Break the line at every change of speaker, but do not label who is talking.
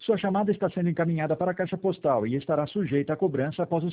Sua chamada está sendo encaminhada para a caixa postal e estará sujeita a cobrança após o